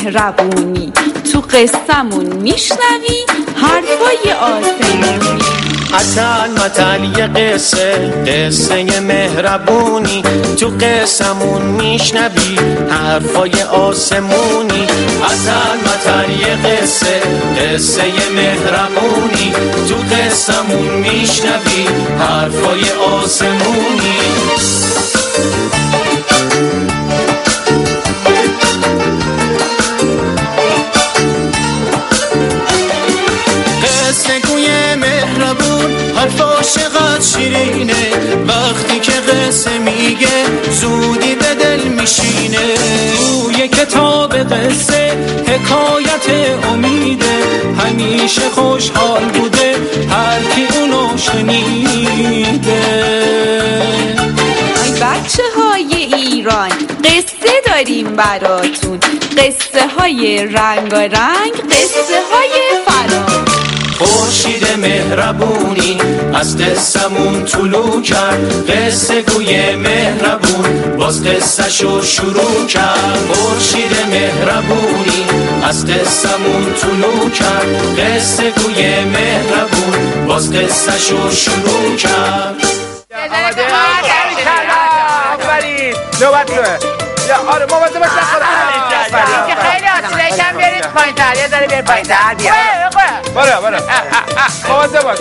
مهربونی، تو قصه‌مون میشنوی حرفای آسمونی. اتل متل یه قصه مهربونی، تو قصه‌مون میشنوی حرفای آسمونی. اتل متل یه قصه مهربونی، تو قصه‌مون میشنوی حرفای آسمونی. قصه گوی مهربون حرفاش چقدر شیرینه، وقتی که قصه میگه زودی به دل میشینه. توی کتاب قصه حکایت امیده، همیشه خوشحال بوده هر کی اونو شنیده. ای بچه های ایران قصه داریم براتون، قصه های رنگارنگ، قصه های فرار. خورشید مهربونی از قصه‌مون طلوع کرد، قصه گوی مهربون باز قصه‌شو شروع کرد. خورشید مهربونی از قصه‌مون طلوع کرد، قصه گوی مهربون باز قصه‌شو شروع کرد. آماده؟ آفرین نوبت توه. آره مواظب باش نخوره. خیلی آسونه یکم بیارید پایین‌تر، یه ذره بیارید پایین‌تر. برو مواظب باش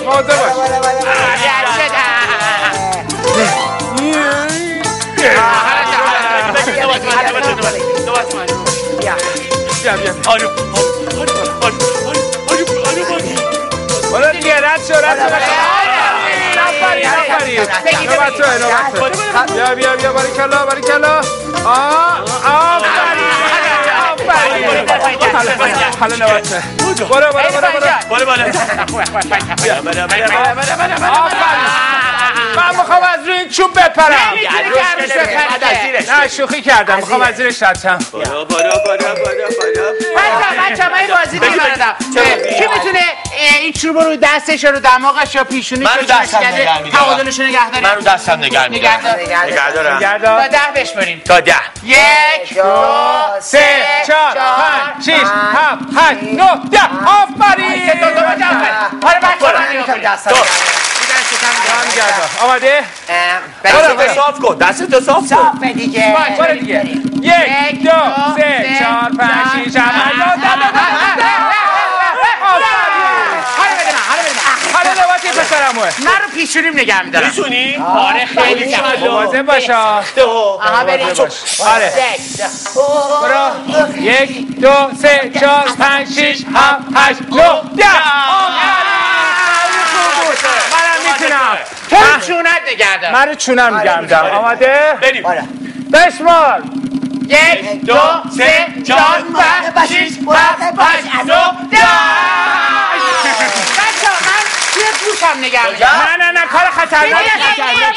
برو دیگه رد شو آفرین نوبت توه. بیا باریکلا حالا نوبته. برو من میخوام از روی این چوب بپرم. نه شوخی کردم، میخوام از زیرش رد شم. بچه من بازی میبردم. کی میتونه این چوب رو دستش رو دماغش یا پیشونیش رو تعادلش رو نگه داره؟ من رو دستم نگه میدارم. تا 10 بشماریم. تا 10. 1 2 3 4 5 6 7 8 9 10. آفرین. حالا بچه‌ها آماده؟ دستتو صاف کن. دستتو صاف کن. صافه دیگه. برو دیگه. 1 2 3 4 5 6 7 حالا نوبتی پسرموه. من رو پیشونیم نگه میدارم. میتونی؟ آره خیلی کم. مواظب باشا. آها بریم. آره برو. 1 2 3 4 5 6 7 8 9 10. منم میتونم. تو رو چونت نگه دارم. من رو چونم نگه میدارم. آماده؟ بریم. بشمار. 1 2 3 4 5 6 7 8 9 10. بچه من توی گوشم نگه میدارم. نه کار خطرناکی نکردم.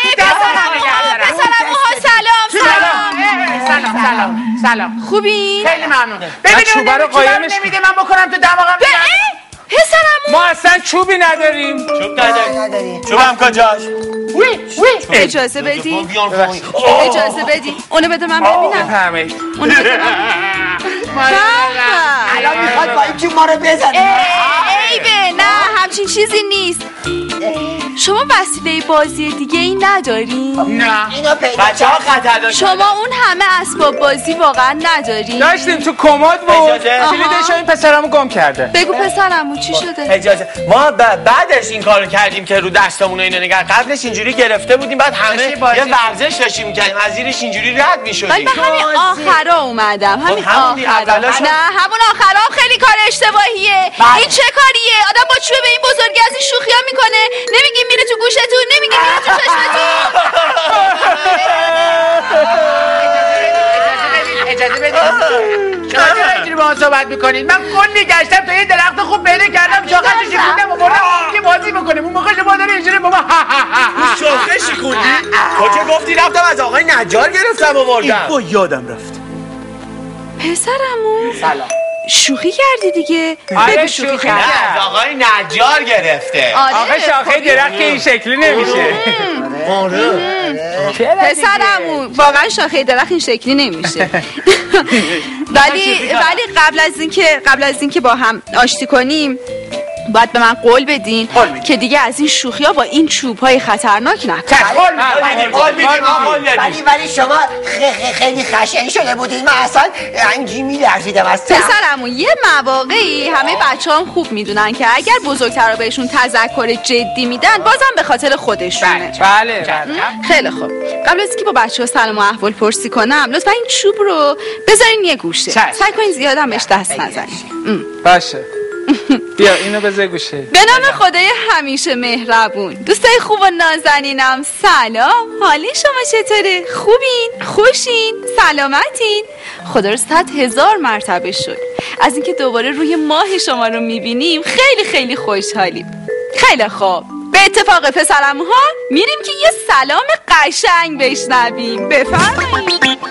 سلام خوبی؟ خیلی ممنون. ببینید چوبه رو قایمش نمیده من بکنم تو دماغم. پسرمون ما اصلا چوبی نداریم. چوب نداریم. چوبم کجاست؟ اجازه بدی؟ اجازه بدی اونو بده من ببینم. اونو بده من. الان میخواد با این چوب ما رو بزنه. عیبه نه همچین چیزی نیست. شما وسیله بازی دیگه ای ندارین؟ نه اینو پیدا بچه‌ها خطر داشتن. شما اون همه اسباب بازی واقعا ندارین؟ داشتیم تو کمد بود. کلیدش این پسرمو گم کرده. بگو پسرمو چی شده؟ اجازه ما بعدش این کارو کردیم که رو دستمون اینو نگاه. قبلش اینجوری گرفته بودیم، بعد همه یه ورزش داشتیم می‌کردیم، از زیرش اینجوری رد می‌شدیم. ولی من همین آخرا اومدم. همین آخرا. نه همون آخرا خیلی کار اشتباهیه. این چه کاریه؟ آدم با چوب به این بزرگی از این شوخی‌ها میکنه. نمیگیم میره تو گوشتون، نمیگیم میره تو چشمتون. اجازه بدید. شما چرا اینجوری با هم صحبت میکنید؟ من کلی گشتم تا یه درخت خوب پیدا کردم، شاخه‌شو شکوندم و بردم که بازی بکنیم. اون موقع شما داره اینجوری بابا شاخه شکوندی؟ کجا گفتی؟ رفتم از آقای نجار گرفتم و بردم. با یادم رفت. پسرمون سلام. شوخی کردی دیگه. آره شوخی کرد. از آقای نجار گرفته. آقا شاخه درخت که این شکلی نمیشه. پسرمو واقعا شاخه درخت این شکلی نمیشه. ولی قبل از اینکه با هم آشتی کنیم باید به من قول بدین که دیگه از این شوخی‌ها با این چوب‌های خطرناک نکنید. ولی شما خیلی خشن شده بودید. من اصلا انگی می‌لرزیدم از پسرمو یه مواقعی همه بچه‌ام خوب میدونن که اگر بزرگترا بهشون تذکر جدی میدن بازم به خاطر خودشونه. بله. خیلی خوب. قبل از اینکه با بچه‌ها سلام و احوال پرسی کنم لطفا این چوب رو بذارین یه گوشه. سعی کنین زیاد هم بهش دست نزنین. باشه. بیا اینو بذار گوشه. به نام خدای همیشه مهربون. دوستای خوب و نازنینم سلام. حالی شما چطوره؟ خوبین؟ خوشین؟ سلامتین؟ خدا رو 100,000 مرتبه شد از اینکه دوباره روی ماه شما رو میبینیم. خیلی خیلی خوشحالیم. خیلی خوب. به اتفاق پسرموها میریم که یه سلام قشنگ بشنویم. بفرمایید.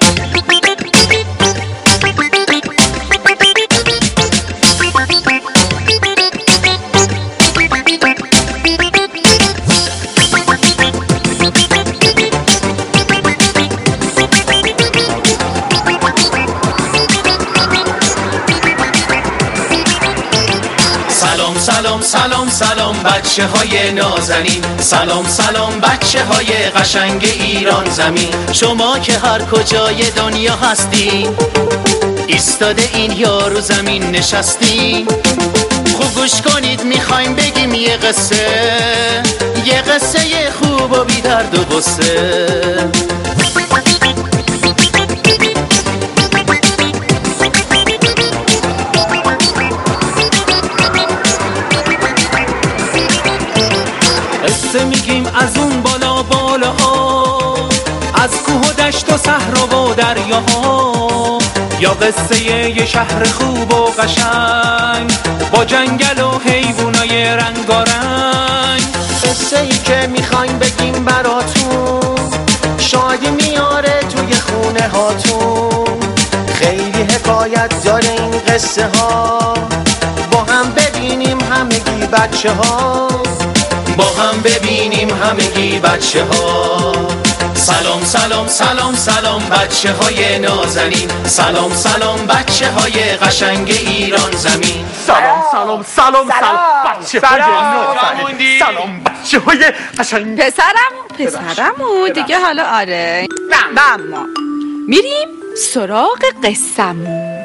سلام بچه های نازنین، سلام بچه های قشنگ ایران زمین. شما که هر کجای دنیا هستین ایستاده این یارو زمین نشستین. خوب گوش کنید میخوایم بگیم یه قصه خوب و بی درد و غصه. میگیم از اون بالاها، از کوه و دشت و صحرا و دریاها، یا قصه یه شهر خوب و قشنگ با جنگل و حیوانای رنگارنگ. قصه ای که میخوایم بگیم براتون شادی میاره توی خونه هاتون. خیلی حکایت داره این قصه ها، با هم ببینیم همگی بچه ها، با هم ببینیم همگی بچه ها. سلام بچه های نازنین، سلام بچه های قشنگ ایران زمین. سلام بچه های نازنین، سلام بچه های قشنگ. پسرمو دیگه حالا آره و اما میریم سراغ قصه‌مون.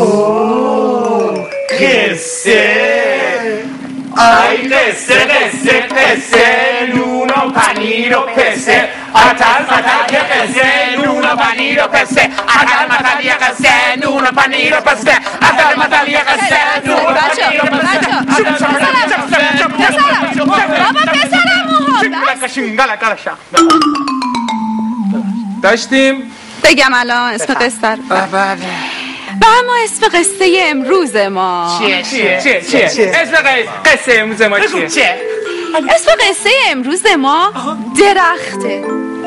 قصه ای قصه نون و پنیر و پسه، اتر یه قصه نون و پنیر و پسه، اتر یه قصه نون و پنیر و پسه، اتر یه قصه نون و پنیر و پسه. داشتیم بگم الان اسم قصه رو. بله. و اما اسم قصه امروز ما چیه؟ اسم قصه امروز ما چیه؟ اسم قصه امروز ما درخته.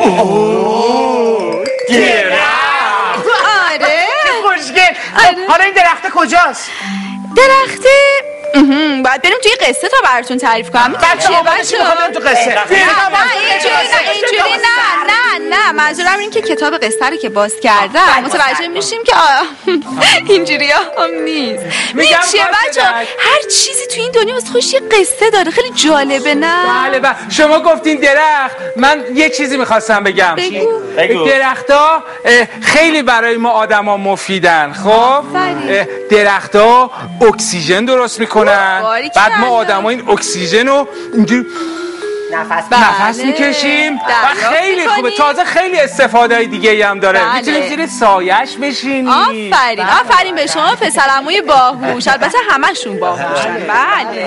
درخت؟ آره خوشگل. حالا این درخت کجاست؟ درخته باید بریم توی قصه تا براتون تعریف کنم. بچه تو قصه. اینجوری نه منظورم این که کتاب قصه رو که باز کردم متوجه میشیم که اینجوری هم نیست. چیه بچه هر چیزی توی این دنیا واسه خودش یه قصه داره. خیلی جالبه نه؟ بله. شما گفتین درخت، من یه چیزی میخواستم بگم. بگو. درخت‌ها خیلی برای ما آدما مفیدن. خب درخت‌ها اکسیژن درست میکنن، بعد ما آدما این اکسیژن رو اینجوری نفس میکشیم و خیلی خوبه. تازه خیلی استفاده دیگه هم داره. میتونیم زیر سایش بشینیم. آفرین به شما پسرعموی باهوش. البته همشون باهوشن. بله.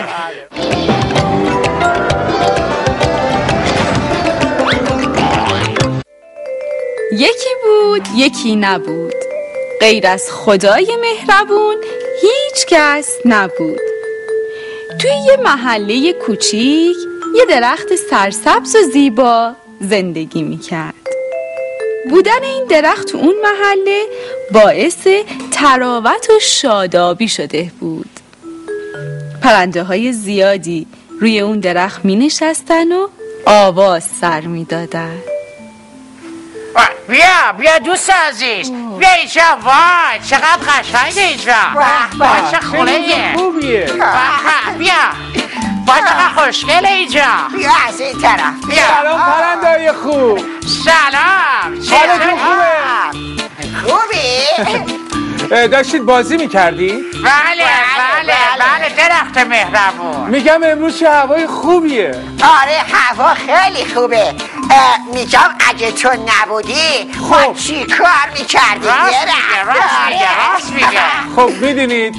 یکی بود یکی نبود، غیر از خدای مهربون هیچ کس نبود. توی یه محله کوچیک یه درخت سرسبز و زیبا زندگی میکرد. بودن این درخت تو اون محله باعث تراوت و شادابی شده بود. پرنده های زیادی روی اون درخت می نشستن و آواز سر می دادن. بیا دوست عزیز، بیا اینجا. وای چقدر قشنگه اینجا. وای چه خونه‌ایه. خوبیه. بیا وای چقدر خوشگله اینجا. بیا از این طرف. بیا. سلام پرنده‌های خوب. سلام. حالتون خوبه؟ خوبی؟ داشتید بازی میکردی؟ بله درخت مهربون. میگم امروز چه هوای خوبیه. آره هوا خیلی خوبه. میگم اگه تو نبودی ما چی کار میکردی؟ راست میگه. خب میدونید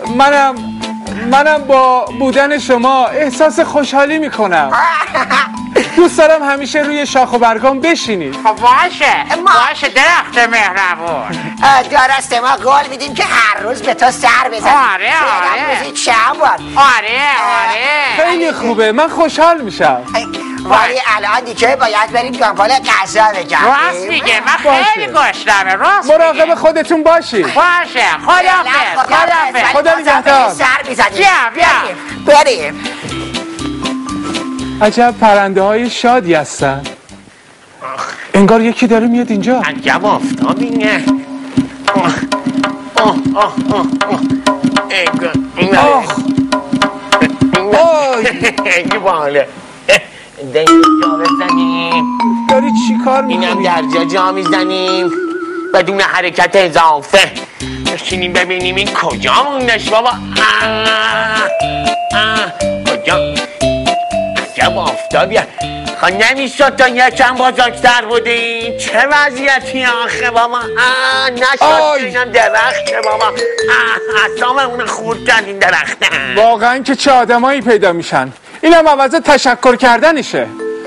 منم با بودن شما احساس خوشحالی میکنم. دوست دارم همیشه روی شاخ و برگام بشینید. خب باشه درخت مهربون. درسته، ما قول میدیم که هر روز به تو سر بزنیم. آره روزی چند بار. آره خیلی خوبه، من خوشحال میشم. ولی الان دیگه باید بریم دنبال غذا بگم. راست میگه، من خیلی گشنمه. راست مراقب خودتون باشید. باشه. خداحافظ. خدا نگهدار. سر بزنیم. بیا بریم. عجب پرنده های شادی هستن. انگار یکی داره میاد اینجا. عجب آفتابینه. این باله. دنگی جا بزنیم. داری چی کار میکنی؟ اینم درجا جا میزنیم بدون حرکت اضافه. بشینیم ببینیم این کجا موندش بابا. کجا؟ عجب آفتابیه. خب نمیشد تا یکم بزرگتر بودیم. چه وضعیتی آخه بابا. نشد اینم درخته بابا. اصلا خورد کرد این درخته. واقعا که چه آدمایی پیدا میشن. اینم عوض تشکر کردنشه.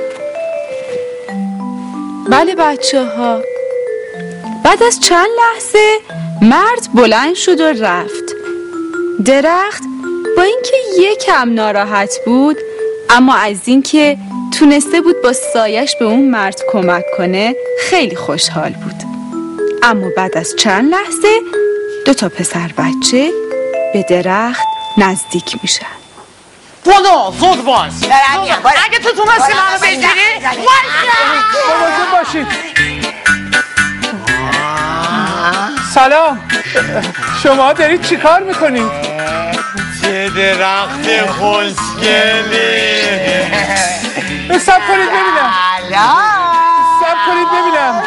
بله بچه ها، بعد از چند لحظه مرد بلند شد و رفت. درخت با اینکه یکم ناراحت بود، اما از اینکه تونسته بود با سایش به اون مرد کمک کنه خیلی خوشحال بود. اما بعد از چند لحظه 2 پسر بچه به درخت نزدیک میشن. بودو زود باش. اگه تو تونستی منو بگیری مواظب باشید. سلام، شما دارید چی کار میکنید؟ چه درخت خوشگلی. سب کنید ببینم.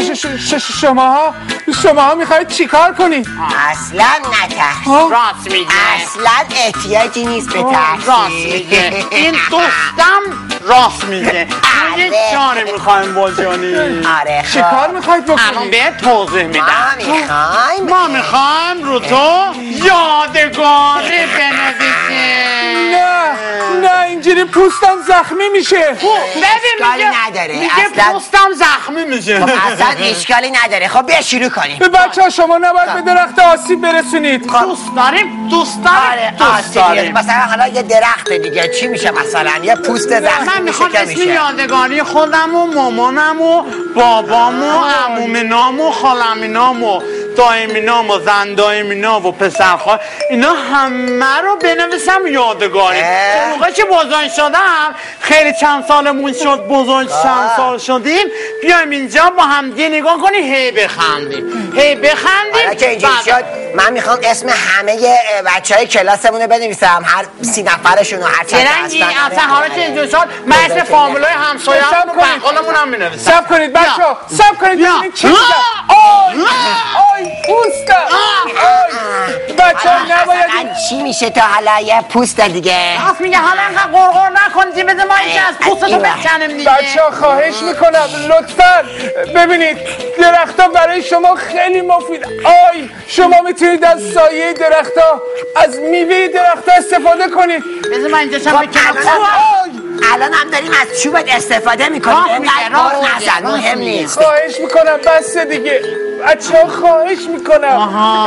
شماها میخواید چی کار کنید؟ اصلا نترس. راست میگه. اصلا احتیاجی نیست به ترسی. راست میگه. این دوستم راست میگه. یک چاره میخوایم بازیانی. آره چی کار میخواید بکنید؟ الان به توضیح میدم. ما میخوایم رو تو یادگاری بنویسیم. نه اینجوری پوستم زخمی میشه. اشکالی نداره. میگه پوستم زخمی میشه. خب اصلا اشکالی نداره. خب بیا شروع کنیم. به بچه ها شما نباید به درخت آسیب برسونید. دوست داریم. مثلا حالا یه درخت دیگه چی میشه؟ مثلا یه پوست زخمی من میخوام میشه. اسم یادگاری خودم و مامانم و بابام و عمومینام و خالمینام و دایمینام و زن دایمینام و پسرخواه اینا همه رو بنویسم یادگاری. موقع که بزرگ شدم خیلی چند سالمون شد بزرگ چند سال شدیم بیایم اینجا با هم دیگه نگاه کنی هی بخندیم. حالا که اینجوری شد من میخوام اسم همه بچهای کلاسمون رو بنویسم. هر 30 نفرشون و هر چند تا هستن. اصلا حالا که اینجوری شد من اسم فامیلای همسایه‌مون و بقالمون هم مینویسم. صبر کنید بچه‌ها. صبر کنید ببینید چی میگه. آی پوستم. بچه‌ها نباید چی میشه تا حالا یه پوست دیگه. راست میگه. حالا انقدر قرقر نکنید بذار ما اینجا از پوستتو بکنیم دیگه. بچه‌ها خواهش میکنم لطفاً ببینید درخت‌ها برای شما خیلی مفید. شما میتونید از سایه درخت‌ها از میوه درخت‌ها استفاده کنید. بذار من اینجا چند بکنم. الان هم داریم از چوبت استفاده میکنیم. اینقدر بار نزن. مهم نیست. خواهش میکنم بس دیگه. بچه‌ها خواهش میکنم.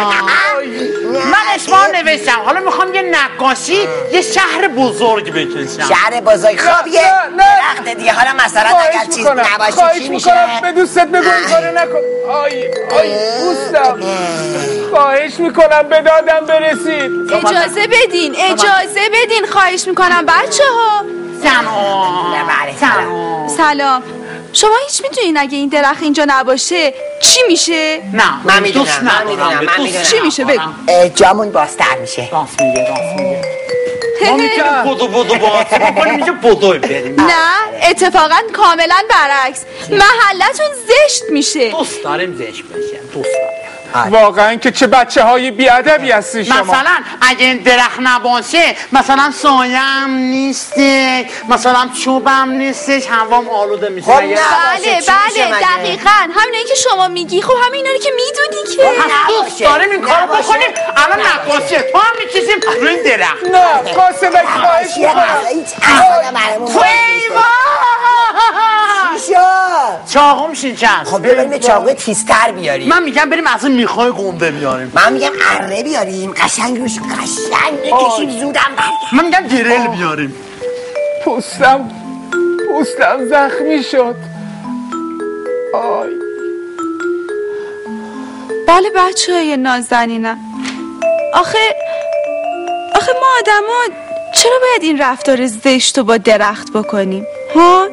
من اسمها نوشتم، حالا میخوام یه نقاشی یه شهر بزرگ بکشم. شهر بزرگ؟ خب یه درخت دیگه. حالا مثلا اگر چیز نباشه چی میشه؟ به دوستت بگو این کارو نکن. آی دوستم، خواهش میکنم به دادم برسید. اجازه بدین خواهش میکنم بچه‌ها. سلام. شما هیچ میدونین اگه این درخت اینجا نباشه چی میشه؟ نه من میدونم. چی میشه بگو؟ جامون بازتر میشه. راست میگه. ما میکنیم بودو باز ما کنیم اینجا بودوی بریم. نه اتفاقا کاملا برعکس، محلتون زشت میشه. دوست داریم زشت بشیم، دوست داریم. واقعا که چه بچه های بیادبی هستی شما. مثلا اگه این درخت نباشه مثلا سایه‌ام نیسته، مثلا چوبم نیستش، هوام آلوده میشه. بله دقیقاً همینایی که شما میگی. خب همینایی که میدونی که دوست داریم این کارو بکنیم. الان نقاشیه تو هم میکشیم روی این درخت. نه قاسمک خواهش میکنم. چاقوم شکست. خب بریم چاقوی تیزتر بیاریم. من میگم بریم از این میخای گنده بیاریم. من میگم اره بیاریم قشنگ روش قشنگ بکشیم زودم برگرد. من میگم گرل بیاریم. پوستم زخمی شد. آی. بله بچه‌های نازنینم. آخه ما آدما چرا باید این رفتار زشت رو با درخت بکنیم؟ ها؟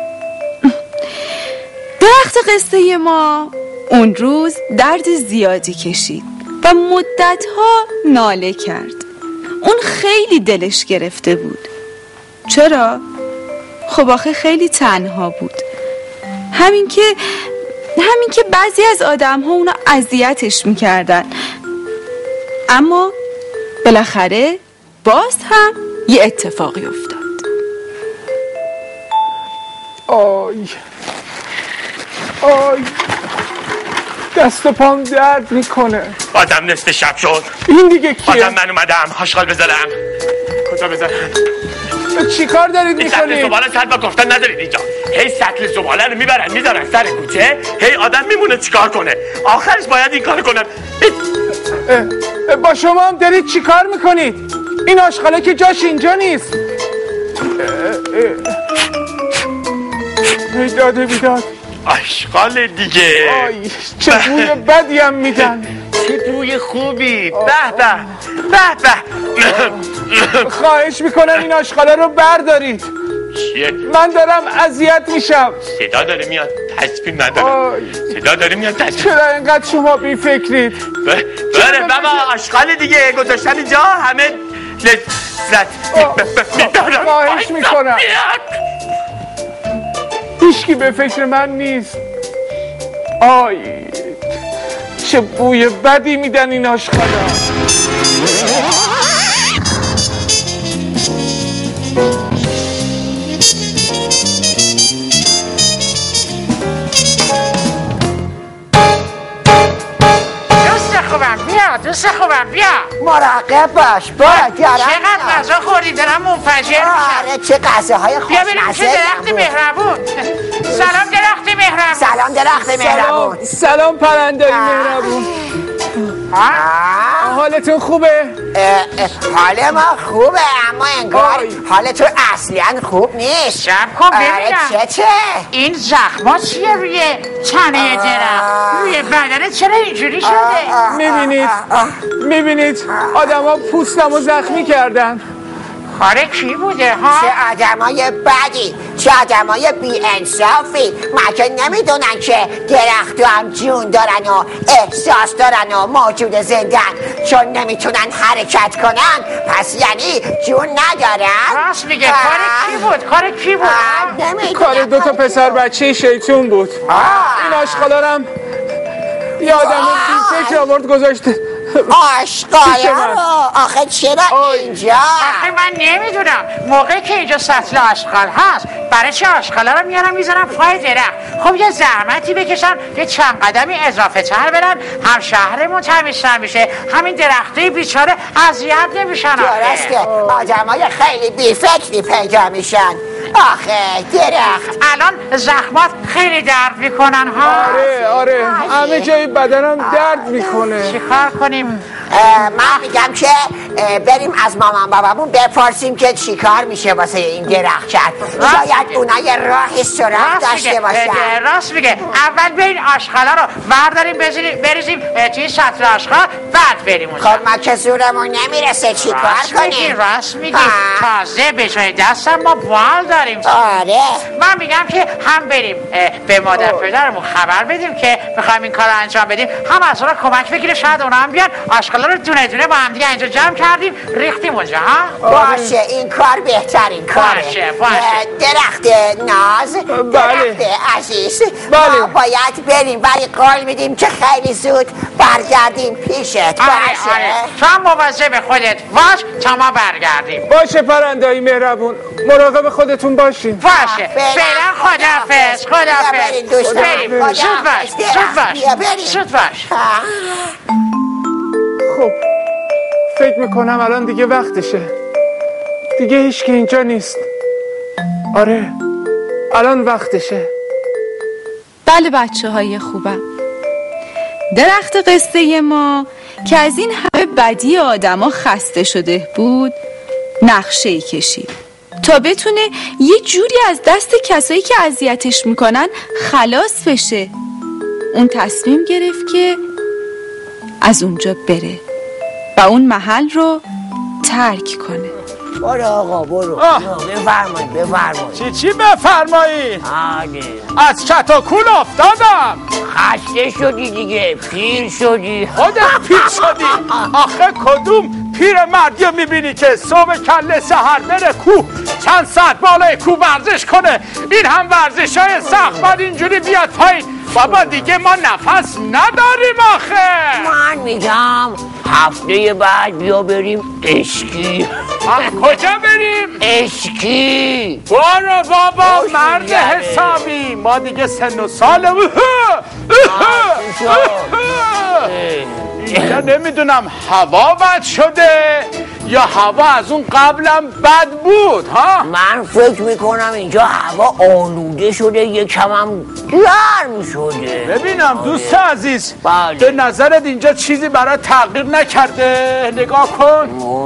درخت قصه ما اون روز درد زیادی کشید و مدتها ناله کرد. اون خیلی دلش گرفته بود. چرا؟ خب آخه خیلی تنها بود. همین که بعضی از آدم ها اونو اذیتش میکردن. اما بالاخره باز هم یه اتفاقی افتاد. آی دست و پام درد میکنه. آدم نصف شب شد. این دیگه کیه؟ آدم من اومدم آشغال بذارم. کجا بذارم؟ چی کار دارید میکنید؟ سطل زباله سر با گفتن ندارید اینجا. هی سطل زباله رو میبرن میذارن سر کوچه، هی آدم میمونه چیکار کنه؟ آخرش باید این کار کنم. با شما هم دارید چی کار میکنید؟ این آشغاله که جاش اینجا نیست. بیداد آشغال دیگه. آی چه بوی بدی هم میدن. چه بوی خوبی. به خواهش میکنم این آشغاله رو بردارید. چیه؟ من دارم اذیت میشم. صدا داره میاد تصمیم نداره. صدا داره میاد تصمیم. چرا اینقدر شما بی فکرید؟ بره بابا آشغال دیگه گذاشتن اینجا همه میبرم. خواهش میکنم هیچکی به فکر من نیست. آی چه بوی بدی میدن این آشغالا. دوست خوبم بیا مراقب باش. چقدر غذا خوردی دارم منفجر میشم. آره چه غذاهای خوشمزه. بیا بریم چه درخت مهربون. سلام درخت مهربون. سلام پرنده‌ای مهربون. حالتون خوبه؟ حال ما خوبه اما انگار حال تو اصلا خوب نیست. شب کن ببینم چه این زخما چیه روی تنه درخت؟ روی بدنه چرا اینجوری شده؟ میبینید آدم ها پوستمو زخمی کردن. کاره کی بوده ها؟ چه آدمای بدی، چه آدمای بی انصافی. مگه نمیدونن که درخت هم جون دارن و احساس دارن و موجود زندن، چون نمیتونن حرکت کنن پس یعنی جون ندارن؟ راست میگه. کار کی بود؟ کار 2 پسر بچه شیطون بود. این آشغالا هم یه آدم بی فکر آورد گذاشته. آشغالا رو آخه چرا اینجا؟ آخه من نمیدونم موقعی که اینجا سطل آشغال هست برای چه آشغالا رو میارن میذارن پای درخت؟ خب یه زحمتی بکشن یه چند قدمی اضافه تر برن هم شهرمون تمیزتر میشه همین درختی بیچاره اذیت نمیشن. درسته آدمای خیلی بی فکری پیدا میشن. آخه درخت الان زخمات خیلی درد میکنن ها. آره همه جای بدنم درد میکنه. چیکار کنیم؟ من میگم که بریم از مامان بابامون بپرسیم که چیکار میشه واسه این درخت کرد. شاید اونا یه راه سراغ داشته باشن. راست میگه. اول بریم آشغالا رو برداریم بریزیم توی سطل آشغال بعد بریم اونجا. خب ما که زورمون نمیرسه چیکار کنیم؟ راست میگی. تازه به جای دستم ما بال داریم. آره من میگم که هم بریم به مادر پدرمون خبر بدیم که میخوایم این کار رو انجام بدیم، هم از اونا کمک بگیره، شاید اونا هم بیان آشغالا رو دونه دونه با هم دیگه اینجا جمع کردیم ریختیم اونجا. ها باشه این کار بهترین کاره. باشه. درخت ناز، درخت عزیز، ما باید بریم ولی قول میدیم که خیلی زود برگردیم پیشت. باشه تو هم مواظب خودت باش تا ما برگردیم. باشه پرنده‌ای مهربون، مراقب خودتون باشین. باشه فعلا خداحافظ. بریم. زود باش. خب فکر میکنم الان دیگه وقتشه. دیگه هیچ که اینجا نیست. آره الان وقتشه. بله بچه های خوبم، درخت قصه ما که از این همه بدی آدم ها خسته شده بود نقشه‌ای کشید تا بتونه یه جوری از دست کسایی که اذیتش میکنن خلاص بشه. اون تصمیم گرفت که از اونجا بره و اون محل رو ترک کنه. برو آقا برو. بفرمایید. چی بفرمایید؟ از کتاکول افتادم. خسته شدی دیگه، پیر شدی. خودت پیر شدی. آخه کدوم پیر مردی رو میبینی که صبح کله سحر بره کوه چند ساعت بالای کوه ورزش کنه؟ این هم ورزش های سخت بعد اینجوری بیاد پایین. بابا دیگه ما نفس نداریم آخه. من میگم هفته بعد بیا بریم اسکی. کجا بریم؟ اسکی. برو بابا مرد حسابی، ما دیگه سن و ساله. اینجا نمیدونم هوا بد شده یا هوا از اون قبلم بد بود ها؟ من فکر میکنم اینجا هوا آلوده شده، یکم هم گرم شده. ببینم دوست عزیز، به نظرت اینجا چیزی برای تغییر نکرده؟ نگاه کن.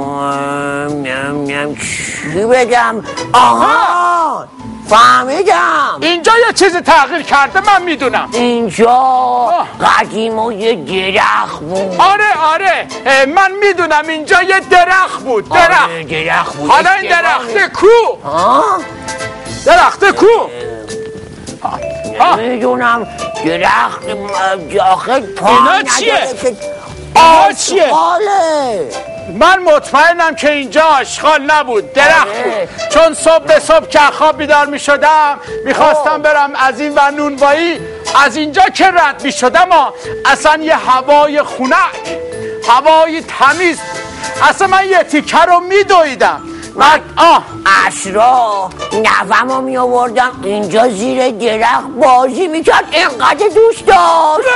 چی بگم؟ آها فهمیدم. اینجا یه چیزی تغییر کرده، من میدونم. اینجا قدیما یه درخت بود. آره من میدونم اینجا یه درخت بود. درخت بود. حالا این درخت کو؟ درخت کو؟ نمیدونم. درخت آخه اینا چیه؟ آشغاله. من مطمئنم که اینجا آشغال نبود، درخت بود. چون صبح به صبح که خواب بیدار می شدم میخواستم برم از این و نونوایی، از اینجا که رد می شدم اصلا یه هوای خنک، هوای تمیز، اصلا من یه تیکه رو می دویدم. من عصرا نوه‌مو می آوردم اینجا زیر درخت بازی میکرد، اینقدر دوست داشت.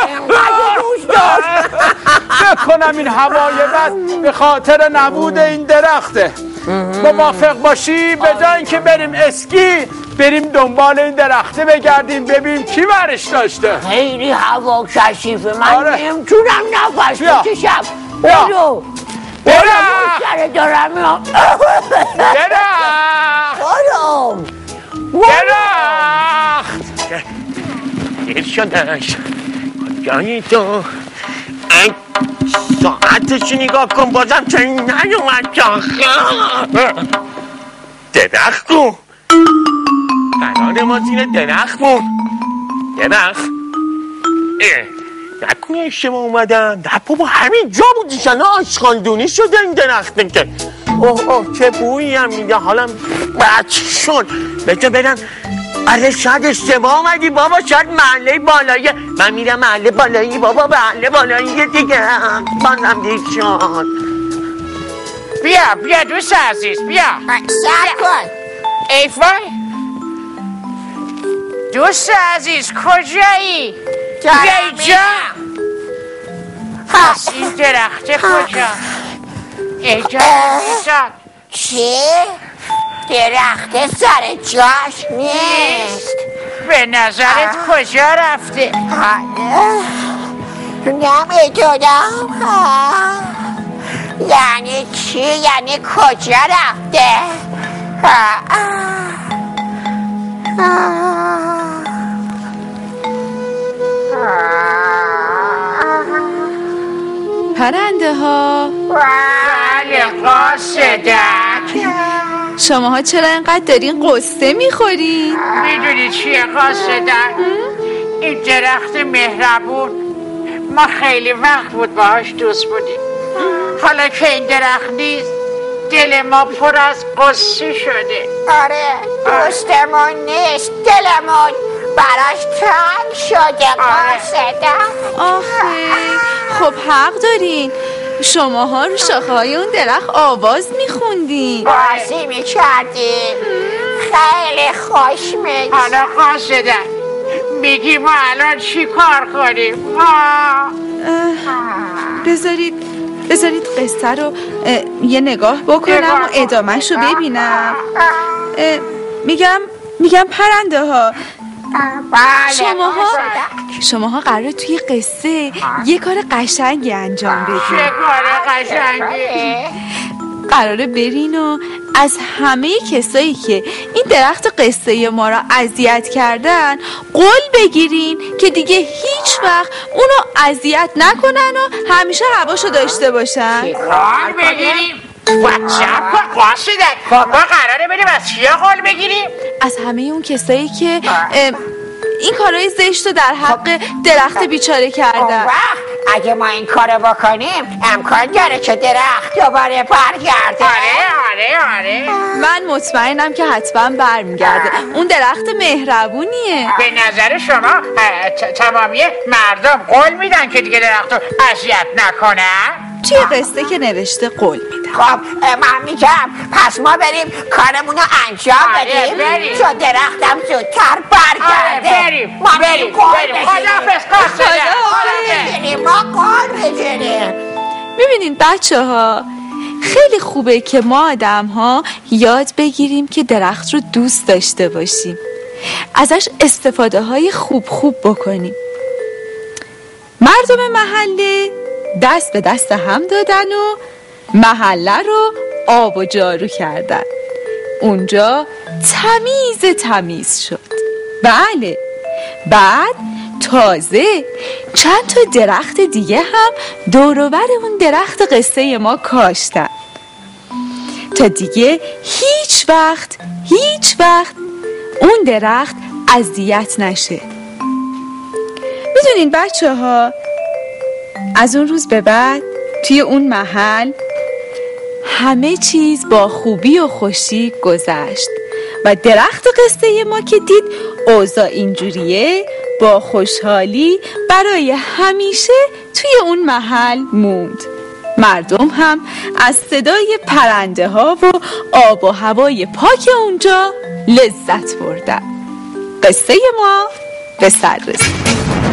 بکنم این هوای بد به خاطر نبود این درخته. موافق باشی به جای اینکه بریم اسکی بریم دنبال این درخته بگردیم ببینیم کی برش داشته. خیلی هوا کثیفه، من نمیتونم نفس بکشم. برو مشتره دارم میام. درخت دیر شدش کجایی تو؟ ساعتشو نگاه کن بازم چه نیومد درخت کو؟ قرار ما زیر درخت بود. درخت نکنه اشتباه اومدم. نه بابا همین جا بود ایشالا آشغالدونی شده این درخته که اوه چه بویی هم میده. حالا بد شد بجا برم. آره شاید اشتباه اومدی بابا، شاید محله بالایی. من میرم محله بالایی بابا، محله بالایی دیگه بازم دید شد. بیا دوست عزیز بیا. سر کن. ای وای دوست عزیز کجایی؟ بیا اینجا. پس این درخته کجا؟ اینجا چی؟ درخت سر جاش نیست. به نظرت کجا رفته؟ نمیدونم. یعنی چی؟ یعنی کجا رفته؟ پرنده ها، بله قاصدک. شماها چرا اینقدر دارین قصه میخورین؟ میدونی چیه قاصدک؟ این درخت مهربون ما خیلی وقت بود باهاش دوست بودیم. حالا که این درخت نیست دل ما پر از قصه شده. آره دوستمون نیست، دلمون براش تنگ شده قاصدک. آخه خب حق دارین، شماها رو شاخه های اون درخت آواز میخوندین، بازی میکردیم، خیلی خوش میگذشت. حالا قاصدک میگی ما الان چی کار کنیم؟ بذارید قصه رو یه نگاه بکنم و ادامه‌شو ببینم. میگم پرنده ها، شماها قراره توی قصه یه کار قشنگی انجام بدین. چه کار قشنگی؟ قراره برین و از همه کسایی که این درخت قصه ما را اذیت کردن قول بگیرین که دیگه هیچ وقت اونو اذیت نکنن و همیشه هواشو داشته باشن. قول بگیریم؟ وچم کن قاصدک، ما قراره بریم از چیا قول بگیریم؟ از همه اون کسایی که این کارهای زشت رو در حق درخت بیچاره کردن. اگه ما این کارو بکنیم امکان داره که درخت دوباره برگرده. آره من مطمئنم که حتما برمیگرده. اون درخت مهربونیه. به نظر شما تمامی مردم قول میدن که دیگه درخت رو اذیت نکنن؟ توی قصه که نوشته قول میدن. خب من میگم پس ما بریم کارمونو انجام بدیم چون درختم زودتر برگرده. بریم خداحافظ قاصدک. ما قول بگیریم. میبینین بچه ها، خیلی خوبه که ما آدم ها یاد بگیریم که درخت رو دوست داشته باشیم، ازش استفاده های خوب بکنیم. مردم محله دست به دست هم دادن و محله رو آب و جارو کردن. اونجا تمیز شد. بله، بعد تازه چند تا درخت دیگه هم دور و بر اون درخت قصه ما کاشتن تا دیگه هیچ وقت اون درخت اذیت نشه. میدونین بچه ها، از اون روز به بعد توی اون محل همه چیز با خوبی و خوشی گذشت و درخت قصه ما که دید اوضاع اینجوریه با خوشحالی برای همیشه توی اون محل موند. مردم هم از صدای پرنده ها و آب و هوای پاک اونجا لذت بردن. قصه ما به سر رسید.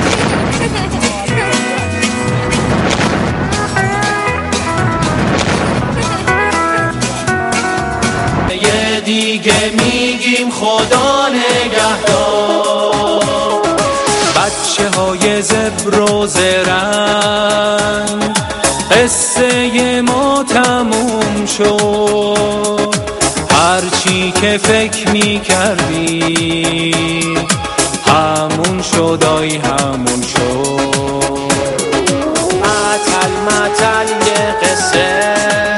دیگه میگیم خدا نگهدار، بچه های زبر و زرنگ، قصه ما تموم شد، هرچی که فکر میکردی همون شد، همون شد. متل یه قصه،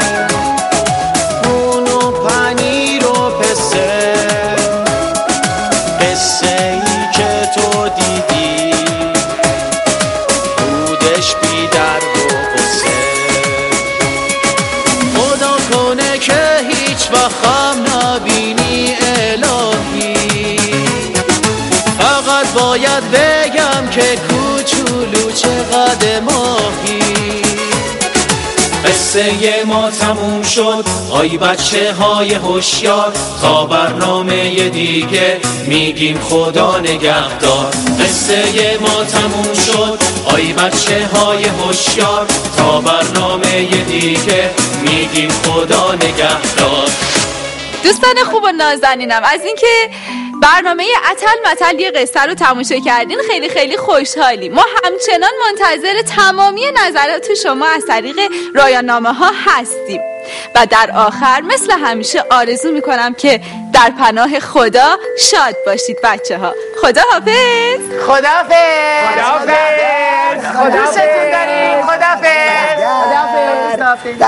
باید بگم که کوچولو چقدر ماهی. قصه ما تموم شد، آی بچه های هوشیار، تا برنامه دیگه میگیم خدا نگهدار. قصه ما تموم شد، آی بچه های هوشیار، تا برنامه دیگه میگیم خدا نگهدار. دوستان خوب و نازنینم، از اینکه برنامه اتل متل یه قصه رو تماشا کردین خیلی خیلی خوشحالیم. ما همچنان منتظر تمامی نظرات شما از طریق رایان‌نامه ها هستیم و در آخر مثل همیشه آرزو میکنم که در پناه خدا شاد باشید بچه ها. خدا حافظ. خدا حافظ. خدا حافظ. خدا حافظ.